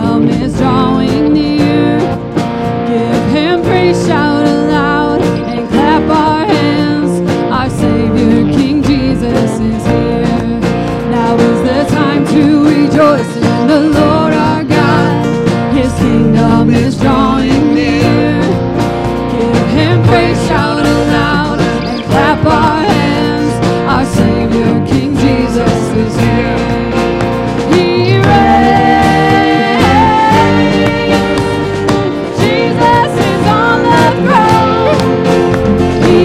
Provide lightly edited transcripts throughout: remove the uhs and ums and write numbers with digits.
kingdom is drawing near. Give him praise, shout aloud, and clap our hands. Our Savior, King Jesus is here. Now is the time to rejoice in the Lord our God. His kingdom is drawing near. Give him praise, shout aloud, and clap our hands. Our Savior, King Jesus is here. He reigns. Jesus is on the throne. He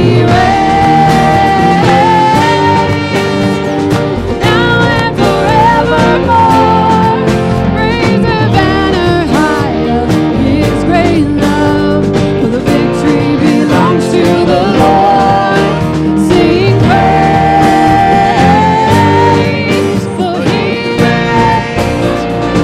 reigns now and forevermore. Raise the banner high of His great love, for the victory belongs to the Lord. Sing praise, for He reigns.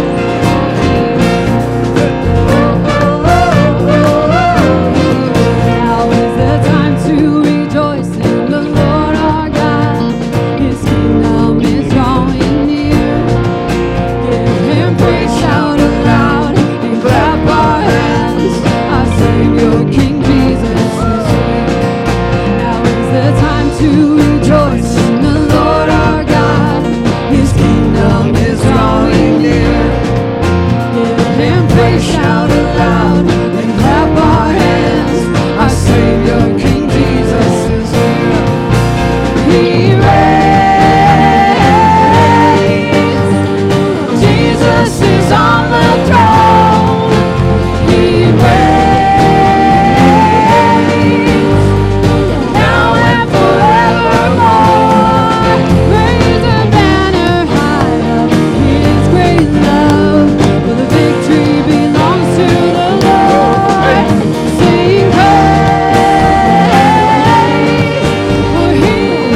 Now is the time to rejoice in the Lord our God. His kingdom is drawing near. Give him praise, shout aloud, and clap our hands. Our Savior, King Jesus is here. Now is the time to rejoice in the Lord our God. His kingdom is drawing near. Give him praise, shout aloud, and clap our hands. Our Savior, King Jesus is here. He reigns. Jesus is on the throne. He reigns now and forevermore. Raise the banner high of His great love, for the victory belongs to the Lord. Sing praise, for He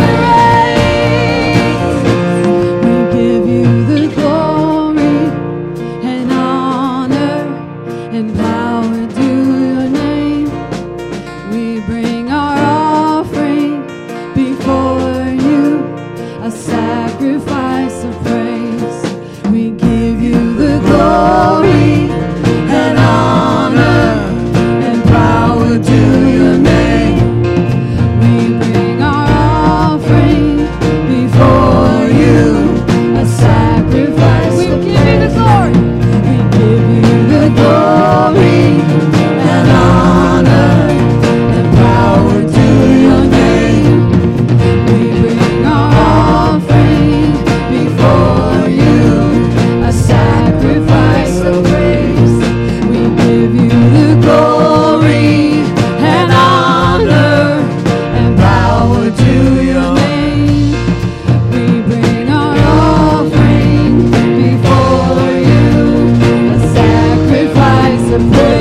reigns. We give you the glory and honor and power to your name. We bring our offering before you, a sacrifice of praise. We give you the glory and honor and power to your name. We bring our offering before you, a sacrifice. We give you the glory. We give you the glory and honor and power to your name. We bring our offering before you, a sacrifice of praise. We give you the glory and honor and power to your name. We bring our offering before you, a sacrifice of praise.